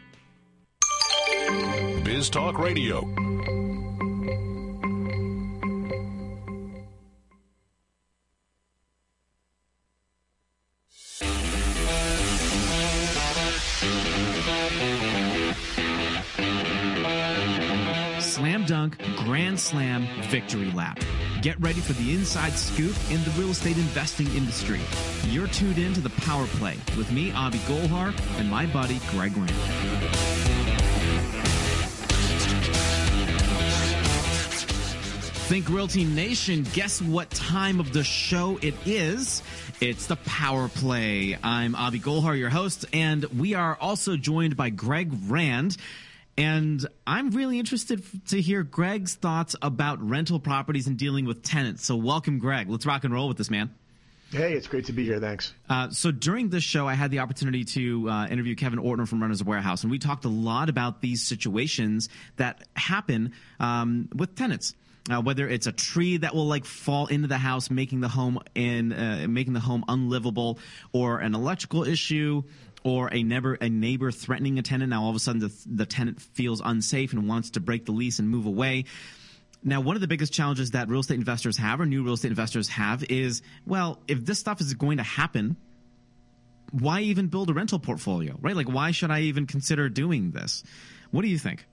Biz Talk Radio. Slam dunk, grand slam, victory lap. Get ready for the inside scoop in the real estate investing industry. You're tuned in to the Power Play with me, Avi Golhar, and my buddy, Greg Rand. Think Realty Nation, guess what time of the show it is? It's the Power Play. I'm Avi Golhar, your host, and we are also joined by Greg Rand. And I'm really interested to hear Greg's thoughts about rental properties and dealing with tenants. So welcome, Greg. Let's rock and roll with this, man. Hey, it's great to be here. Thanks. Uh, so during this show, I had the opportunity to uh, interview Kevin Ortner from Renters Warehouse, and we talked a lot about these situations that happen um, with tenants. Uh, whether it's a tree that will like fall into the house, making the home in uh, making the home unlivable, or an electrical issue, or a neighbor a neighbor threatening a tenant. Now all of a sudden the, the tenant feels unsafe and wants to break the lease and move away. Now, one of the biggest challenges that real estate investors have, or new real estate investors have, is, well, if this stuff is going to happen, why even build a rental portfolio, right? Like, why should I even consider doing this? What do you think?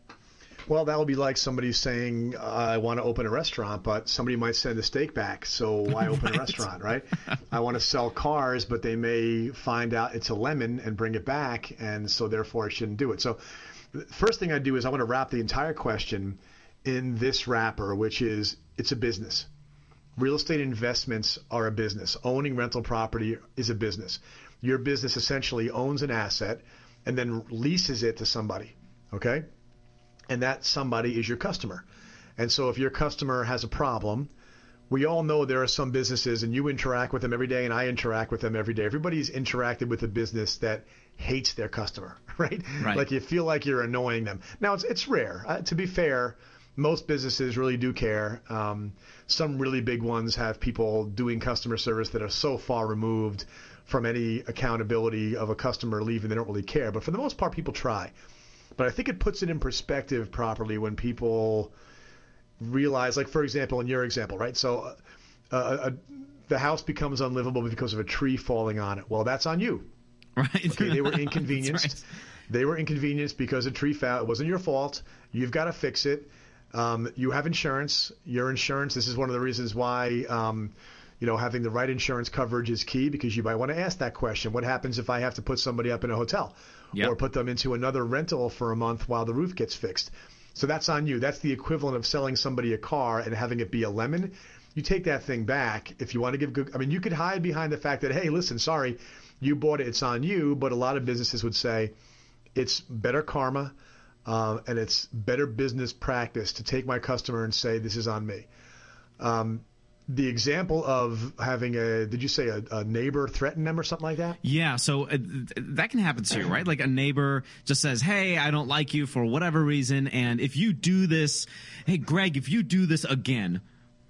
Well, that would be like somebody saying, uh, I want to open a restaurant, but somebody might send a steak back, so why open right. a restaurant, right? I want to sell cars, but they may find out it's a lemon and bring it back, and so therefore I shouldn't do it. So the first thing I do is I want to wrap the entire question in this wrapper, which is it's a business. Real estate investments are a business. Owning rental property is a business. Your business essentially owns an asset and then leases it to somebody, okay? And that somebody is your customer. And so if your customer has a problem, we all know there are some businesses, and you interact with them every day, and I interact with them every day. Everybody's interacted with a business that hates their customer, right? Right. Like you feel like you're annoying them. Now, it's it's rare. Uh, to be fair, most businesses really do care. Um, some really big ones have people doing customer service that are so far removed from any accountability of a customer leaving, they don't really care. But for the most part, people try. But I think it puts it in perspective properly when people realize, like, for example, in your example, right? So uh, uh, the house becomes unlivable because of a tree falling on it. Well, that's on you. Right. Okay, they were inconvenienced. Right. They were inconvenienced because a tree fell. It wasn't your fault. You've got to fix it. Um, you have insurance. Your insurance, this is one of the reasons why um, you know, having the right insurance coverage is key, because you might want to ask that question. What happens if I have to put somebody up in a hotel? Yep. Or put them into another rental for a month while the roof gets fixed? So that's on you. That's the equivalent of selling somebody a car and having it be a lemon. You take that thing back if you want to give good. I mean, you could hide behind the fact that, hey, listen, sorry, you bought it. It's on you. But a lot of businesses would say it's better karma uh, and it's better business practice to take my customer and say this is on me. Um, The example of having a, did you say a, a neighbor threaten them or something like that? Yeah, so uh, that can happen too, right? Like a neighbor just says, hey, I don't like you for whatever reason, and if you do this, hey, Greg, if you do this again,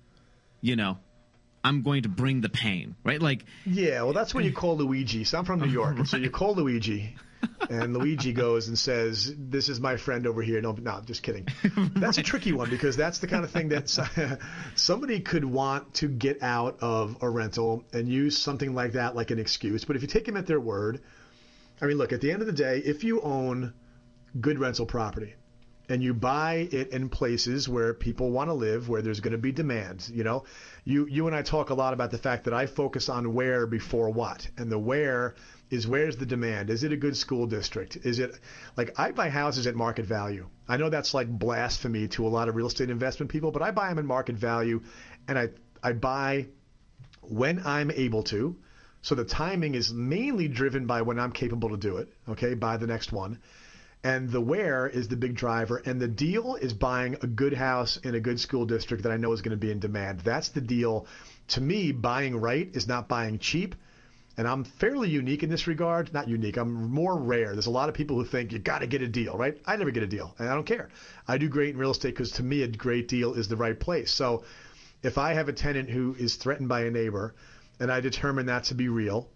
you know, I'm going to bring the pain, right? Like, yeah, well, that's when you call Luigi. So I'm from New York, right. And so you call Luigi, and Luigi goes and says, this is my friend over here. No, no, just kidding. That's right. A tricky one, because that's the kind of thing that somebody could want to get out of a rental and use something like that like an excuse. But if you take them at their word, I mean, look, at the end of the day, if you own good rental property and you buy it in places where people want to live, where there's going to be demand, you know, you, you and I talk a lot about the fact that I focus on where before what, and the where is where's the demand? Is it a good school district? Is it like I buy houses at market value? I know that's like blasphemy to a lot of real estate investment people, but I buy them at market value, and I I buy when I'm able to. So the timing is mainly driven by when I'm capable to do it. Okay, buy the next one. And the where is the big driver, and the deal is buying a good house in a good school district that I know is going to be in demand. That's the deal. To me, buying right is not buying cheap. And I'm fairly unique in this regard. Not unique. I'm more rare. There's a lot of people who think you got to get a deal, right? I never get a deal, and I don't care. I do great in real estate because to me a great deal is the right place. So if I have a tenant who is threatened by a neighbor and I determine that to be real,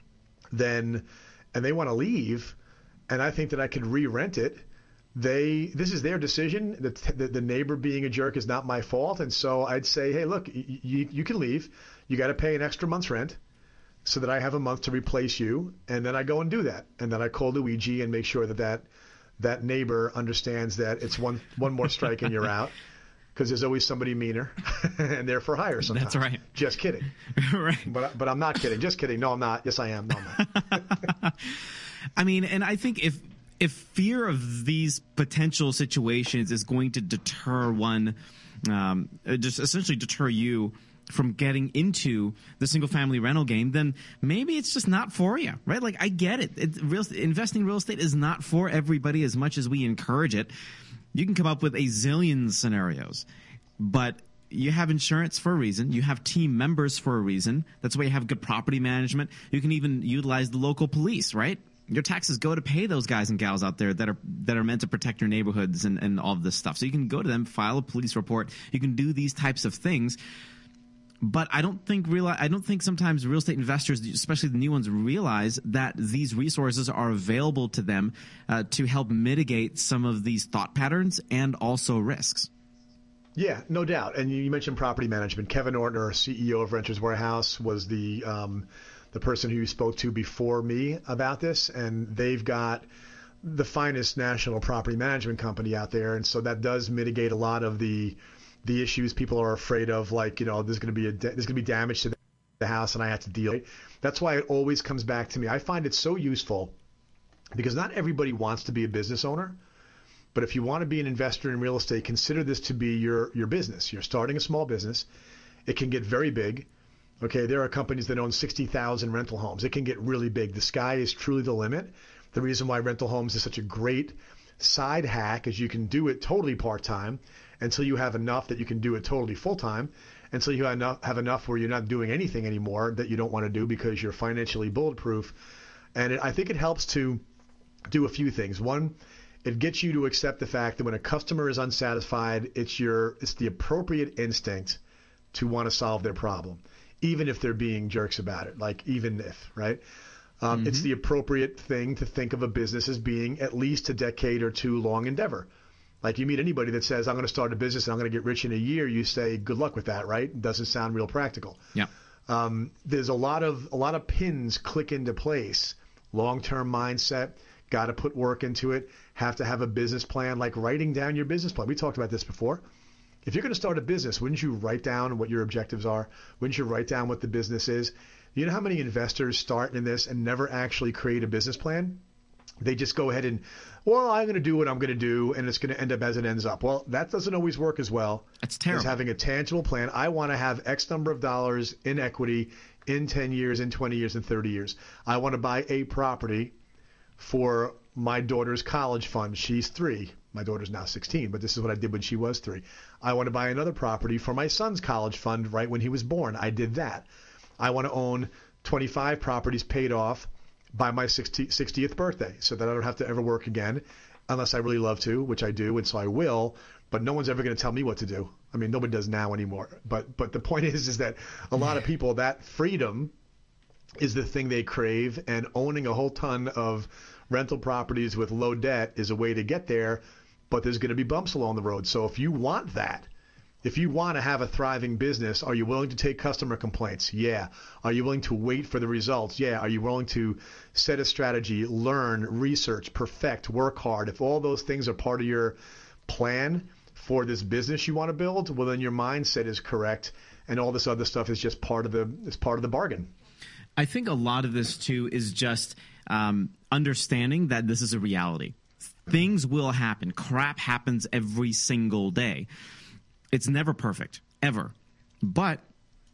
then and they want to leave, and I think that I could re-rent it, they this is their decision. The, the, the neighbor being a jerk is not my fault. And so I'd say, hey, look, y- you, you can leave. You got to pay an extra month's rent, so that I have a month to replace you, and then I go and do that. And then I call Luigi and make sure that that, that neighbor understands that it's one one more strike and you're out, because there's always somebody meaner and they're for hire sometimes. That's right. Just kidding. Right. But but I'm not kidding. Just kidding. No, I'm not. Yes, I am. No, I'm not. I mean, and I think if if fear of these potential situations is going to deter one, um, just essentially deter you from getting into the single family rental game, then maybe it's just not for you, right? Like, I get it. It real, investing in real estate is not for everybody as much as we encourage it. You can come up with a zillion scenarios, but you have insurance for a reason. You have team members for a reason. That's why you have good property management. You can even utilize the local police, right? Your taxes go to pay those guys and gals out there that are that are meant to protect your neighborhoods and, and all of this stuff. So you can go to them, file a police report. You can do these types of things. But I don't think real. I don't think sometimes real estate investors, especially the new ones, realize that these resources are available to them uh, to help mitigate some of these thought patterns and also risks. Yeah, no doubt. And you mentioned property management. Kevin Ortner, C E O of Renters Warehouse, was the um, the person who you spoke to before me about this, and they've got the finest national property management company out there, and so that does mitigate a lot of the the issues people are afraid of, like, you know, there's going to be a there's going to be damage to the house and I have to deal with it. That's why it always comes back to me. I find it so useful because not everybody wants to be a business owner, but if you want to be an investor in real estate, consider this to be your your business. You're starting a small business. It can get very big. Okay, there are companies that own sixty thousand rental homes. It can get really big. The sky is truly the limit. The reason why rental homes is such a great side hack is you can do it totally part-time until you have enough that you can do it totally full-time, until you have enough, have enough where you're not doing anything anymore that you don't want to do because you're financially bulletproof. And it, I think it helps to do a few things. One, it gets you to accept the fact that when a customer is unsatisfied, it's your it's the appropriate instinct to want to solve their problem, even if they're being jerks about it, like even if, right? Um, Mm-hmm. It's the appropriate thing to think of a business as being at least a decade or two long endeavor. Like you meet anybody that says, I'm going to start a business and I'm going to get rich in a year, you say, good luck with that, right? It doesn't sound real practical. Yeah. Um, there's a lot of a lot of pins click into place. Long-term mindset, got to put work into it, have to have a business plan, like writing down your business plan. We talked about this before. If you're going to start a business, wouldn't you write down what your objectives are? Wouldn't you write down what the business is? You know how many investors start in this and never actually create a business plan? They just go ahead and, well, I'm going to do what I'm going to do, and it's going to end up as it ends up. Well, that doesn't always work as well That's terrible. as having a tangible plan. I want to have X number of dollars in equity in ten years, in twenty years, in thirty years. I want to buy a property for my daughter's college fund. She's three. My daughter's now sixteen, but this is what I did when she was three. I want to buy another property for my son's college fund right when he was born. I did that. I want to own twenty-five properties paid off by my sixtieth birthday so that I don't have to ever work again unless I really love to, which I do, and so I will. But no one's ever going to tell me what to do. I mean, nobody does now anymore. But but the point is, is that a lot of people, that freedom is the thing they crave, and owning a whole ton of rental properties with low debt is a way to get there, but there's going to be bumps along the road. So if you want that, if you want to have a thriving business, are you willing to take customer complaints? Yeah. Are you willing to wait for the results? Yeah. Are you willing to set a strategy, learn, research, perfect, work hard? If all those things are part of your plan for this business you want to build, well, then your mindset is correct, and all this other stuff is just part of the is part of the bargain. I think a lot of this, too, is just um, understanding that this is a reality. Things will happen. Crap happens every single day. It's never perfect, ever. But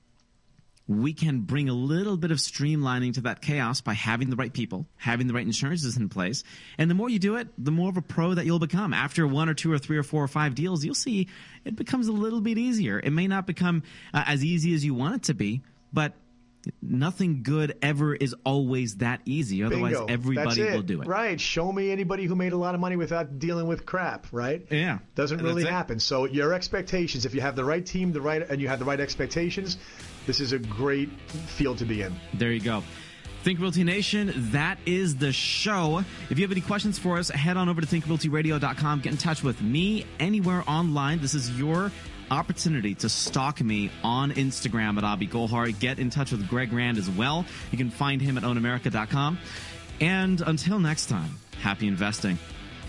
we can bring a little bit of streamlining to that chaos by having the right people, having the right insurances in place. And the more you do it, the more of a pro that you'll become. After one or two or three or four or five deals, you'll see it becomes a little bit easier. It may not become uh, as easy as you want it to be, but nothing good ever is always that easy. Otherwise, Bingo. everybody That's it. will do it. Right. Show me anybody who made a lot of money without dealing with crap, right? Yeah. Doesn't really That's it. happen. So your expectations, if you have the right team, the right, and you have the right expectations, this is a great field to be in. There you go. Think Realty Nation, that is the show. If you have any questions for us, head on over to think realty radio dot com. Get in touch with me anywhere online. This is your opportunity to stalk me on Instagram at Abhi Golhar. Get in touch with Greg Rand as well. You can find him at own america dot com. And until next time, happy investing.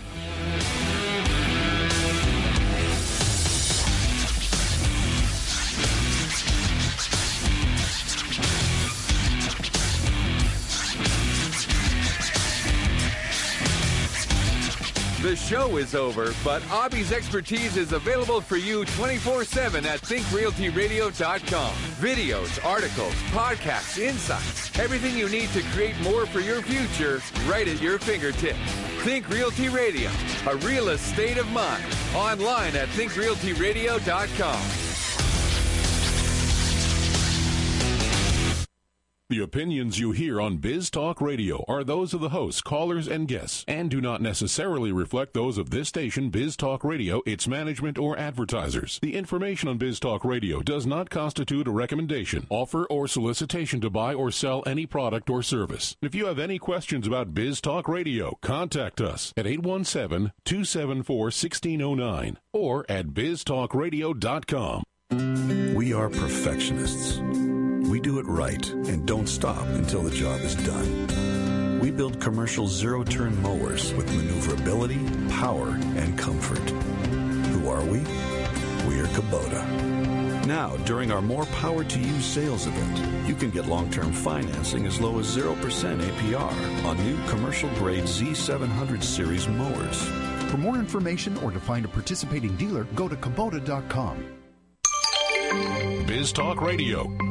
The show is over, but Abhi's expertise is available for you twenty-four seven at think realty radio dot com. Videos, articles, podcasts, insights, everything you need to create more for your future right at your fingertips. Think Realty Radio, a real estate of mind. Online at think realty radio dot com. The opinions you hear on Biz Talk Radio are those of the hosts, callers, and guests, and do not necessarily reflect those of this station, Biz Talk Radio, its management, or advertisers. The information on Biz Talk Radio does not constitute a recommendation, offer, or solicitation to buy or sell any product or service. If you have any questions about Biz Talk Radio, contact us at eight one seven, two seven four, one six zero nine or at biz talk radio dot com. We are perfectionists. We do it right and don't stop until the job is done. We build commercial zero-turn mowers with maneuverability, power, and comfort. Who are we? We are Kubota. Now, during our More Power to You sales event, you can get long-term financing as low as zero percent A P R on new commercial-grade Z seven hundred series mowers. For more information or to find a participating dealer, go to Kubota dot com. Biz Talk Radio,